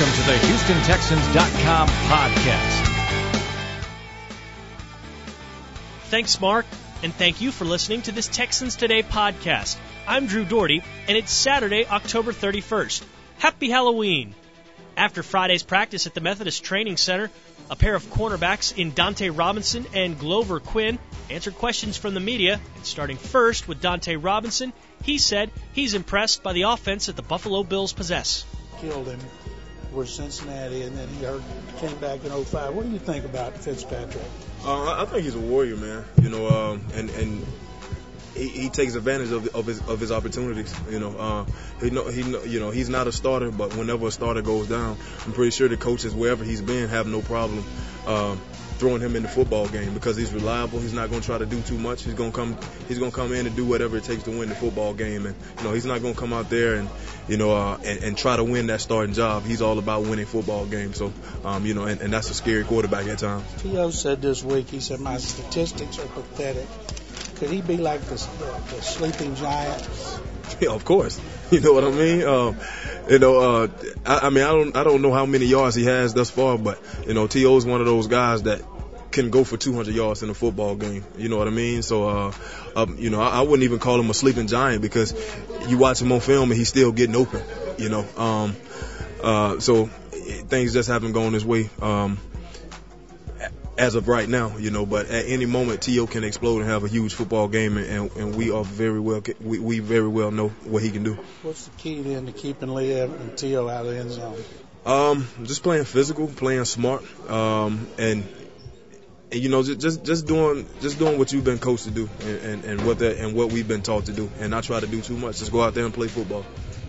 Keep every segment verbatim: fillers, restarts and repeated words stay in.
Welcome to the Houston Texans dot com podcast. Thanks, Mark, and thank you for listening to this Texans Today podcast. I'm Drew Doherty, and it's Saturday, October thirty-first. Happy Halloween! After Friday's practice at the Methodist Training Center, a pair of cornerbacks in Dante Robinson and Glover Quinn answered questions from the media, and starting first with Dante Robinson, he said he's impressed by the offense that the Buffalo Bills possess. Killed him with Cincinnati, and then he hurt, came back in oh five. What do you think about Fitzpatrick? Uh, I think he's a warrior, man. You know, um, and and he, he takes advantage of, of his of his opportunities. You know, uh, he know he know, you know he's not a starter, but whenever a starter goes down, I'm pretty sure the coaches wherever he's been have no problem uh, throwing him in the football game because he's reliable. He's not going to try to do too much. He's going to come he's going to come in and do whatever it takes to win the football game. And you know, he's not going to come out there and you know uh, and, and try to win that starting job. He's all about winning football games. So um, you know, and, and that's a scary quarterback at times. T O said this week, he said my statistics are pathetic. Could he be like the, the, the sleeping giant? Yeah, of course. You know what I mean? Um, you know, uh, I, I mean, I don't, I don't know how many yards he has thus far, but you know, T O is one of those guys that can go for two hundred yards in a football game. You know what I mean? So, uh, um, you know, I, I wouldn't even call him a sleeping giant because you watch him on film and he's still getting open. You know, um, uh, so things just haven't gone his way. Um, As of right now, you know, but at any moment, T O can explode and have a huge football game, and, and we are very well, we, we very well know what he can do. What's the key then to keeping Lee Evans and T O out of the end zone? Um, just playing physical, playing smart, um, and, and you know, just, just just doing just doing what you've been coached to do, and, and, and what that and what we've been taught to do, and not try to do too much. Just go out there and play football.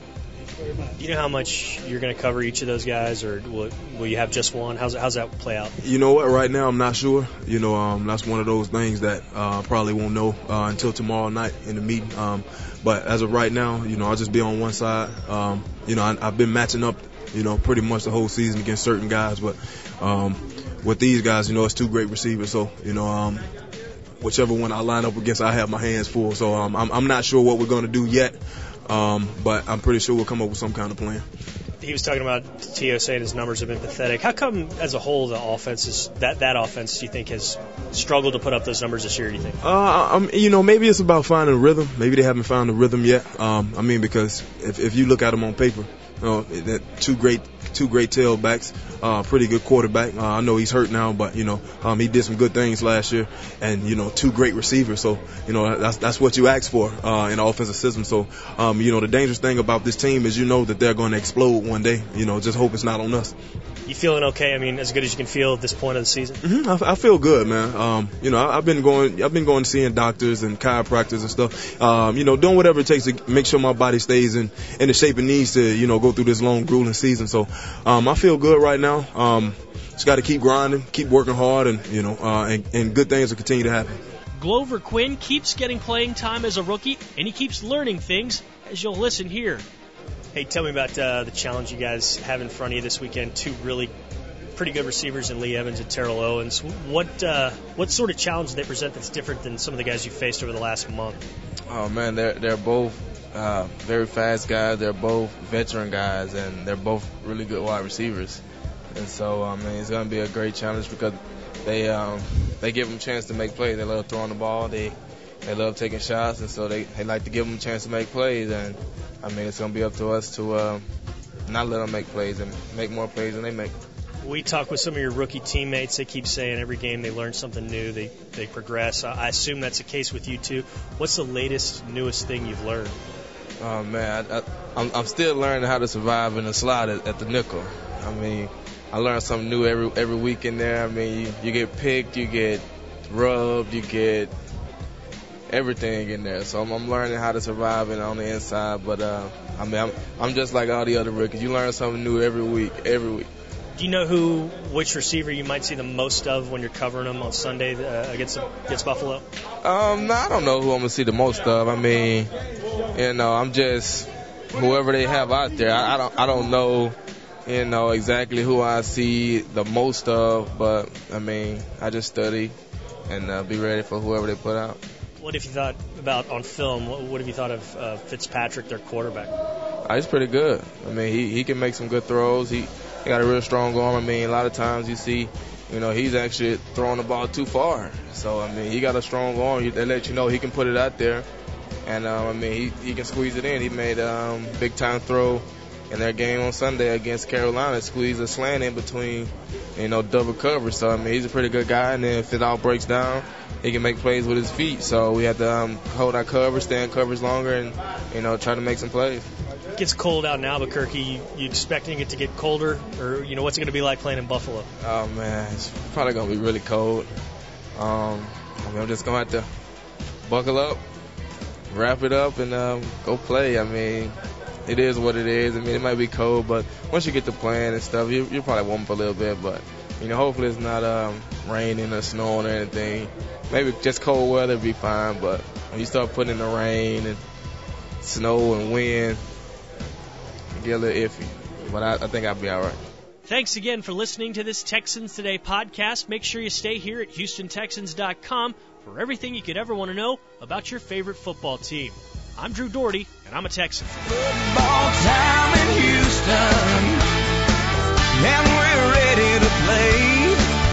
Do you know how much you're going to cover each of those guys, or will, will you have just one? How's, how's that play out? You know what? Right now, I'm not sure. You know, um, that's one of those things that uh, probably won't know uh, until tomorrow night in the meeting. Um, but as of right now, you know, I'll just be on one side. Um, you know, I, I've been matching up, you know, pretty much the whole season against certain guys. But um, with these guys, you know, it's two great receivers. So, you know, um, whichever one I line up against, I have my hands full. So um, I'm, I'm not sure what we're going to do yet. Um, but I'm pretty sure we'll come up with some kind of plan. He was talking about T O saying his numbers have been pathetic. How come, as a whole, the offense is that that offense you think has struggled to put up those numbers this year? Do you think? Uh, I'm, you know, maybe it's about finding a rhythm. Maybe they haven't found a rhythm yet. Um, I mean, because if if you look at them on paper, you know, that two great two great tailbacks, uh, pretty good quarterback. Uh, I know he's hurt now, but you know, um, he did some good things last year, and you know, two great receivers. So you know, that's that's what you ask for uh, in the offensive system. So um, you know, the dangerous thing about this team is you know that they're going to explode one day. You know, just hope it's not on us. You feeling okay? I mean, as good as you can feel at this point of the season. Mm-hmm. I, I feel good, man. Um, you know, I, I've been going, I've been going seeing doctors and chiropractors and stuff. Um, you know, doing whatever it takes to make sure my body stays in, in the shape it needs to, you know, go through this long, grueling season. So, um, I feel good right now. Um, just got to keep grinding, keep working hard, and you know, uh, and, and good things will continue to happen. Glover Quinn keeps getting playing time as a rookie, and he keeps learning things, as you'll listen here. Hey, tell me about uh, the challenge you guys have in front of you this weekend. Two really pretty good receivers in Lee Evans and Terrell Owens. What uh, what sort of challenge do they present that's different than some of the guys you faced over the last month? Oh, man, they're, they're both uh, very fast guys. They're both veteran guys, and they're both really good wide receivers. And so, I mean, it's going to be a great challenge because they um, they give them a chance to make plays. They love throwing the ball. They they love taking shots, and so they, they like to give them a chance to make plays. And, I mean, it's going to be up to us to uh, not let them make plays and make more plays than they make. We talk with some of your rookie teammates. They keep saying every game they learn something new. They they progress. I assume that's the case with you too. What's the latest, newest thing you've learned? Oh, man, I, I, I'm, I'm still learning how to survive in the slot at, at the nickel. I mean, I learn something new every every week in there. I mean, you, you get picked, you get rubbed, you get everything in there. So I'm, I'm learning how to survive in, on the inside. But, uh, I mean, I'm, I'm just like all the other rookies. You learn something new every week, every week. Do you know who, which receiver you might see the most of when you're covering them on Sunday uh, against against Buffalo? Um, no, I don't know who I'm gonna see the most of. I mean, you know, I'm just whoever they have out there. I, I don't, I don't know, you know, exactly who I see the most of. But I mean, I just study and uh, be ready for whoever they put out. What have you thought about on film? What, what have you thought of uh, Fitzpatrick, their quarterback? Uh, he's pretty good. I mean, he he can make some good throws. He he got a real strong arm. I mean, a lot of times you see, you know, he's actually throwing the ball too far. So, I mean, he got a strong arm. They let you know he can put it out there. And, um, I mean, he, he can squeeze it in. He made a um, big-time throw in their game on Sunday against Carolina, squeezed a slant in between, you know, double coverage. So, I mean, he's a pretty good guy. And then if it all breaks down, he can make plays with his feet. So we have to um, hold our coverage, stay in coverage longer, and, you know, try to make some plays. It gets cold out in Albuquerque. You, you expecting it to get colder? Or, you know, what's it going to be like playing in Buffalo? Oh, man, it's probably going to be really cold. Um, I mean, I'm just going to have to buckle up, wrap it up, and um, go play. I mean, it is what it is. I mean, it might be cold, but once you get to playing and stuff, you, you'll probably warm up a little bit. But, you know, hopefully it's not um, raining or snowing or anything. Maybe just cold weather would be fine, but when you start putting in the rain and snow and wind, it get a little iffy. But I, I think I'll be all right. Thanks again for listening to this Texans Today podcast. Make sure you stay here at Houston Texans dot com for everything you could ever want to know about your favorite football team. I'm Drew Doherty, and I'm a Texan. Football time in Houston, and we're ready to play.